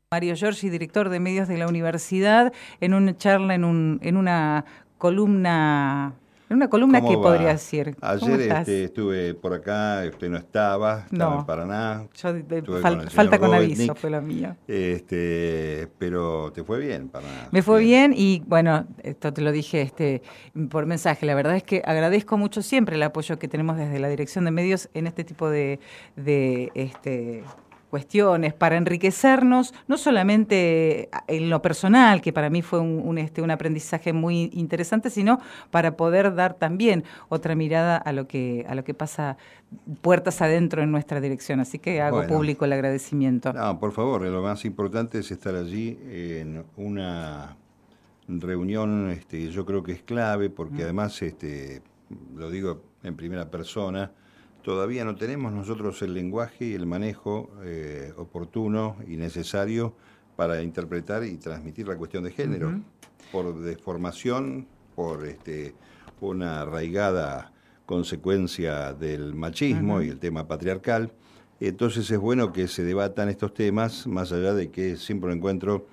Mario Giorgi, director de medios de la universidad, en una charla, en una columna, ¿qué ¿Cómo podría va? decir? ¿Cómo Ayer estás? estuve por acá, usted no estaba en No, Paraná, estuve con el falta señor con aviso, Govetnik, fue lo mío. pero te fue bien, Paraná, Me fue bien. bien y bueno, esto te lo dije por mensaje. La verdad es que agradezco mucho siempre el apoyo que tenemos desde la Dirección de Medios en este tipo de cuestiones para enriquecernos, no solamente en lo personal, que para mí fue un aprendizaje muy interesante, sino para poder dar también otra mirada a lo que pasa puertas adentro en nuestra dirección. Así que hago Bueno, público el agradecimiento. no, por favor, lo más importante es estar allí en una reunión, yo creo que es clave, porque además, lo digo en primera persona, todavía no tenemos nosotros el lenguaje y el manejo oportuno y necesario para interpretar y transmitir la cuestión de género, por deformación, por una arraigada consecuencia del machismo y el tema patriarcal. Entonces es bueno que se debatan estos temas, más allá de que siempre encuentro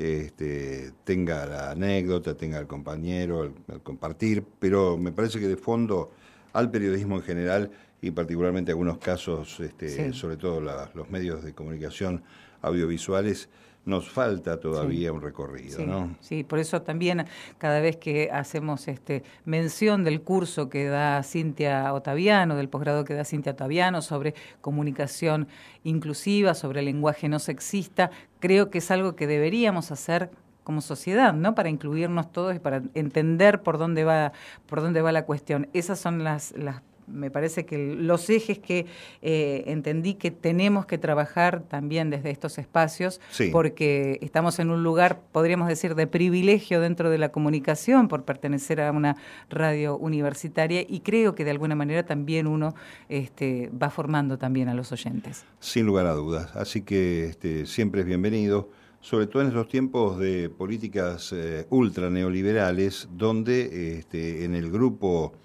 tenga la anécdota, tenga el compañero, el compartir, pero me parece que de fondo al periodismo en general y particularmente algunos casos, Sí. sobre todo los medios de comunicación audiovisuales, nos falta todavía un recorrido, Sí, ¿no? sí, por eso también cada vez que hacemos mención del curso que da Cintia Ottaviano, del posgrado que da Cintia Ottaviano sobre comunicación inclusiva, sobre lenguaje no sexista, creo que es algo que deberíamos hacer como sociedad, ¿no? Para incluirnos todos y para entender por dónde va la cuestión. Esas son me parece que los ejes que entendí que tenemos que trabajar también desde estos espacios, Sí. porque estamos en un lugar, podríamos decir, de privilegio dentro de la comunicación por pertenecer a una radio universitaria, y creo que de alguna manera también uno va formando también a los oyentes. Sin lugar a dudas. Así que siempre es bienvenido, sobre todo en estos tiempos de políticas ultra neoliberales, donde en el grupo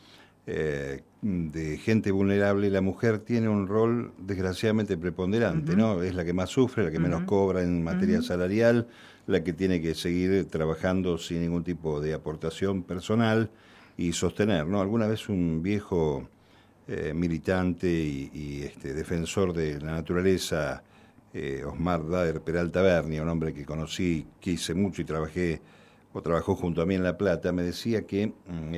de gente vulnerable la mujer tiene un rol desgraciadamente preponderante, ¿no? Es la que más sufre, la que menos cobra en materia salarial, la que tiene que seguir trabajando sin ningún tipo de aportación personal y sostener, ¿no? Alguna vez un viejo militante y defensor de la naturaleza, Osmar Daer Peralta Berni, un hombre que conocí, quise mucho y trabajó junto a mí en La Plata, me decía que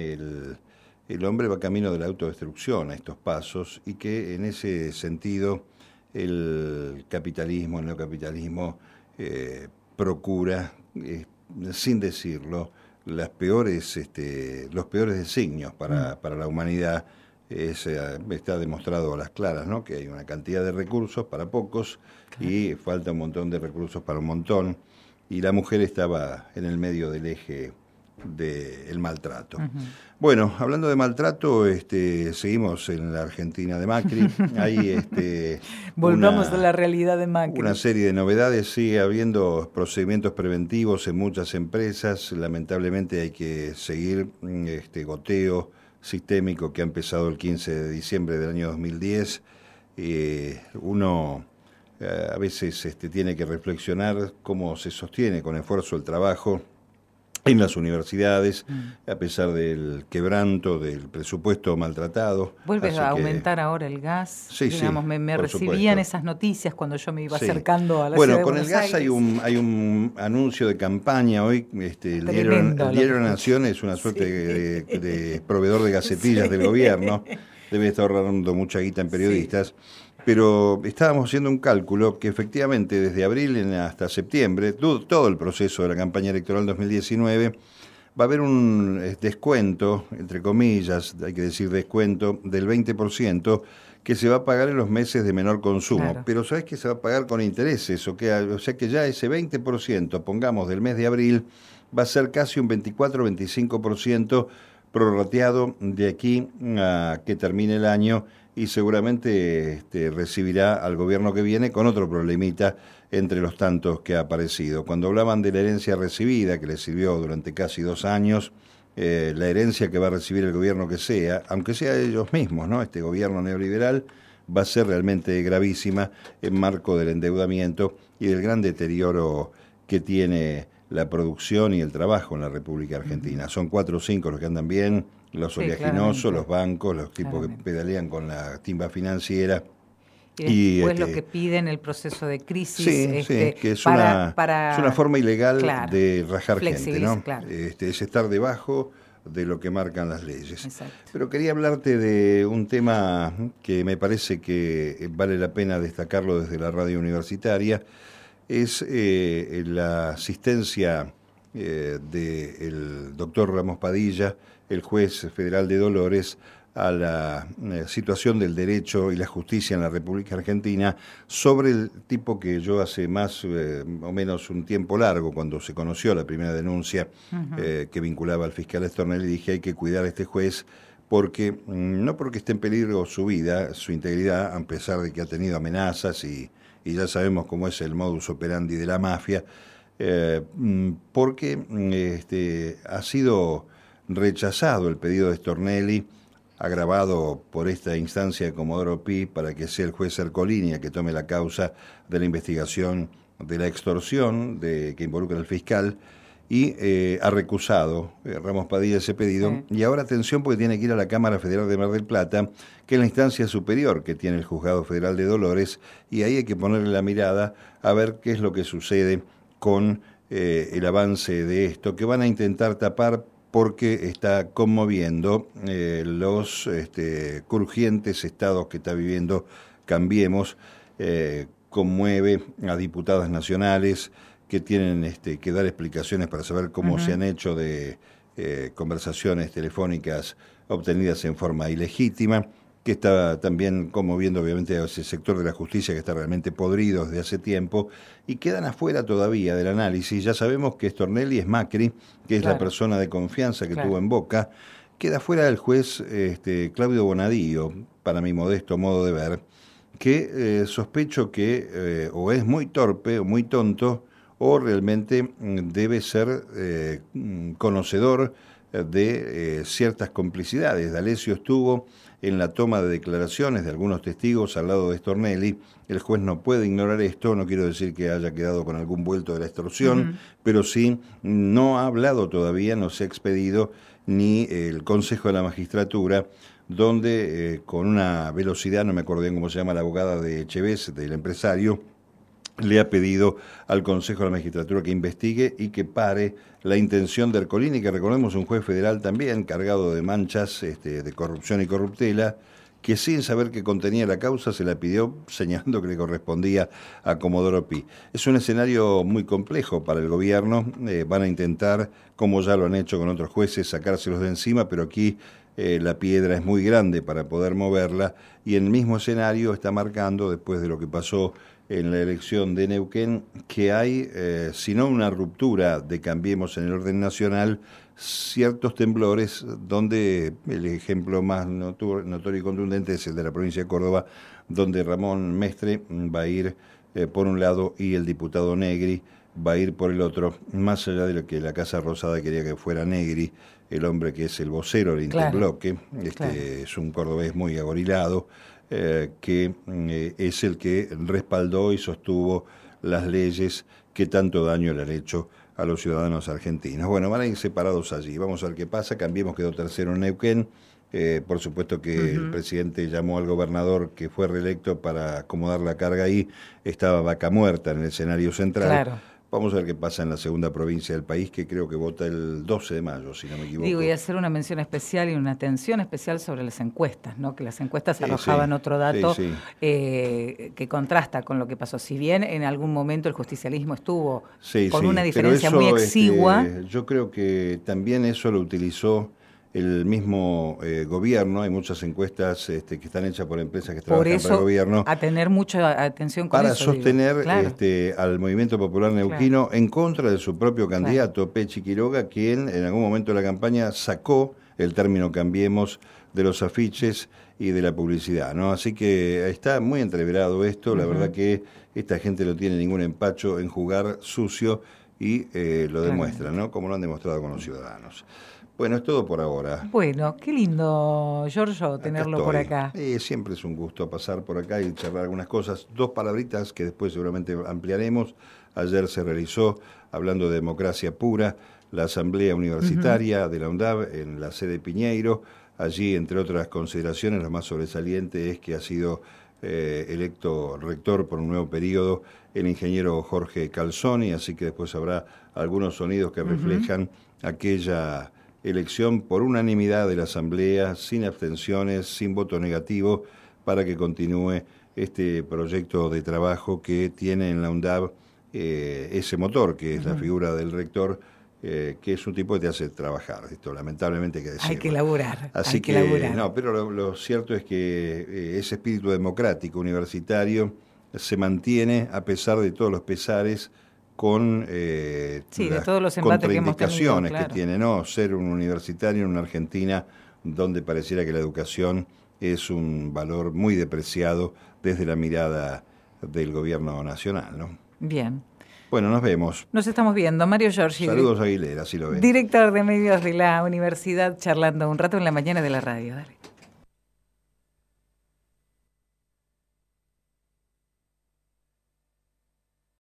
el hombre va camino de la autodestrucción a estos pasos y que en ese sentido el neocapitalismo procura, sin decirlo, los peores designios para la humanidad. Está demostrado a las claras, ¿no? Que hay una cantidad de recursos para pocos y falta un montón de recursos para un montón, y la mujer estaba en el medio del eje del maltrato. Bueno, hablando de maltrato, seguimos en la Argentina de Macri. Hay Volvamos a la realidad de Macri. una serie de novedades. Sigue habiendo procedimientos preventivos en muchas empresas. Lamentablemente hay que seguir este goteo sistémico que ha empezado el 15 de diciembre del año 2010. Uno a veces tiene que reflexionar cómo se sostiene con esfuerzo el trabajo en las universidades, a pesar del quebranto del presupuesto maltratado. Vuelve Así a que, aumentar ahora el gas. Sí, Digamos, sí, me por recibían supuesto. esas noticias cuando yo me iba Sí. acercando a la Bueno, ciudad de con el Buenos gas Aires. hay un anuncio de campaña hoy. El Tremendo lo diario que La escucho. Nación es una suerte Sí. de proveedor de gacetillas Sí. del gobierno. Debe estar ahorrando mucha guita en periodistas. Pero estábamos haciendo un cálculo que efectivamente desde abril hasta septiembre, todo el proceso de la campaña electoral 2019, va a haber un descuento, entre comillas, hay que decir descuento, del 20% que se va a pagar en los meses de menor consumo. Claro. Pero ¿sabes que se va a pagar con intereses? O sea que ya ese 20%, pongamos, del mes de abril, va a ser casi un 24-25% prorrateado de aquí a que termine el año, y seguramente recibirá al gobierno que viene con otro problemita entre los tantos que ha aparecido. Cuando hablaban de la herencia recibida, que le sirvió durante casi 2 años, la herencia que va a recibir el gobierno que sea, aunque sea ellos mismos, ¿no? Este gobierno neoliberal va a ser realmente gravísima en marco del endeudamiento y del gran deterioro que tiene la producción y el trabajo en la República Argentina. Son 4 o 5 los que andan bien, los oleaginosos, los bancos, los tipos que pedalean con la timba financiera. Y después lo que piden el proceso de crisis. Que es una forma ilegal de rajar gente, ¿no? Claro. Es estar debajo de lo que marcan las leyes. Exacto. Pero quería hablarte de un tema que me parece que vale la pena destacarlo desde la radio universitaria, es la asistencia del doctor Ramos Padilla, el juez federal de Dolores, a la situación del derecho y la justicia en la República Argentina sobre el tipo que yo hace más o menos un tiempo largo, cuando se conoció la primera denuncia que vinculaba al fiscal Stornelli, dije hay que cuidar a este juez porque no porque esté en peligro su vida, su integridad, a pesar de que ha tenido amenazas y ya sabemos cómo es el modus operandi de la mafia, porque ha sido rechazado el pedido de Stornelli, agravado por esta instancia de Comodoro Pi, para que sea el juez Ercolini que tome la causa de la investigación de la extorsión que involucra al fiscal, y ha recusado Ramos Padilla ese pedido, y ahora atención porque tiene que ir a la Cámara Federal de Mar del Plata, que es la instancia superior que tiene el Juzgado Federal de Dolores, y ahí hay que ponerle la mirada a ver qué es lo que sucede con el avance de esto, que van a intentar tapar porque está conmoviendo los crujientes estados que está viviendo Cambiemos, conmueve a diputadas nacionales que tienen que dar explicaciones para saber cómo se han hecho de conversaciones telefónicas obtenidas en forma ilegítima, que está también conmoviendo obviamente a ese sector de la justicia que está realmente podrido desde hace tiempo, y quedan afuera todavía del análisis. Ya sabemos que Stornelli es Macri, que es la persona de confianza que tuvo en Boca. Queda fuera el juez Claudio Bonadío, para mi modesto modo de ver, que sospecho que o es muy torpe o muy tonto, o realmente debe ser conocedor de ciertas complicidades. D'Alessio estuvo en la toma de declaraciones de algunos testigos al lado de Stornelli. El juez no puede ignorar esto, no quiero decir que haya quedado con algún vuelto de la extorsión, pero sí no ha hablado todavía, no se ha expedido ni el Consejo de la Magistratura, donde con una velocidad, no me acuerdo bien cómo se llama la abogada de Echeves, del empresario, le ha pedido al Consejo de la Magistratura que investigue y que pare la intención de Ercolini, que recordemos un juez federal también cargado de manchas de corrupción y corruptela, que sin saber qué contenía la causa se la pidió señalando que le correspondía a Comodoro Pi. Es un escenario muy complejo para el gobierno, van a intentar, como ya lo han hecho con otros jueces, sacárselos de encima, pero aquí la piedra es muy grande para poder moverla, y en el mismo escenario está marcando, después de lo que pasó en la elección de Neuquén, que hay, si no una ruptura de Cambiemos en el orden nacional, ciertos temblores donde el ejemplo más notorio y contundente es el de la provincia de Córdoba, donde Ramón Mestre va a ir por un lado y el diputado Negri va a ir por el otro, más allá de lo que la Casa Rosada quería que fuera Negri, el hombre que es el vocero del Interbloque, es un cordobés muy agorilado, que es el que respaldó y sostuvo las leyes que tanto daño le han hecho a los ciudadanos argentinos. Bueno, van a ir separados allí. Vamos a ver qué pasa. Cambiemos quedó tercero en Neuquén. Por supuesto que el presidente llamó al gobernador que fue reelecto para acomodar la carga ahí. Estaba vaca muerta en el escenario central. Claro. Vamos a ver qué pasa en la segunda provincia del país, que creo que vota el 12 de mayo, si no me equivoco. Digo, y hacer una mención especial y una atención especial sobre las encuestas, ¿no? Que las encuestas arrojaban otro dato que contrasta con lo que pasó. Si bien en algún momento el justicialismo estuvo con una diferencia muy exigua. Yo creo que también eso lo utilizó el mismo gobierno. Hay muchas encuestas que están hechas por empresas que trabajan para el gobierno. A tener mucha atención con para eso. Para sostener al Movimiento Popular Neuquino en contra de su propio candidato, Pechi Quiroga, quien en algún momento de la campaña sacó el término Cambiemos de los afiches y de la publicidad, ¿no? Así que está muy entreverado esto. La verdad que esta gente no tiene ningún empacho en jugar sucio y lo demuestra, ¿no? Como lo han demostrado con los ciudadanos. Bueno, es todo por ahora. Bueno, qué lindo, Giorgio, tenerlo por acá. Siempre es un gusto pasar por acá y charlar algunas cosas. 2 palabritas que después seguramente ampliaremos. Ayer se realizó, hablando de democracia pura, la Asamblea Universitaria de la UNDAB en la sede Piñeiro. Allí, entre otras consideraciones, lo más sobresaliente es que ha sido electo rector por un nuevo periodo el ingeniero Jorge Calzoni, así que después habrá algunos sonidos que reflejan aquella elección por unanimidad de la Asamblea, sin abstenciones, sin voto negativo, para que continúe este proyecto de trabajo que tiene en la UNDAB ese motor, que es la figura del rector, que es un tipo que te hace trabajar. Esto lamentablemente hay que decirlo. Hay que laburar. Así que laburar. No, pero lo cierto es que ese espíritu democrático universitario se mantiene a pesar de todos los pesares, con las todos los contraindicaciones que tiene, ¿no? Ser un universitario en una Argentina donde pareciera que la educación es un valor muy depreciado desde la mirada del gobierno nacional, ¿no? Bien. Bueno, nos vemos. Nos estamos viendo. Mario Giorgi. Saludos, Aguilera, así lo ven. Director de medios de la universidad, charlando un rato en la mañana de la radio. Dale.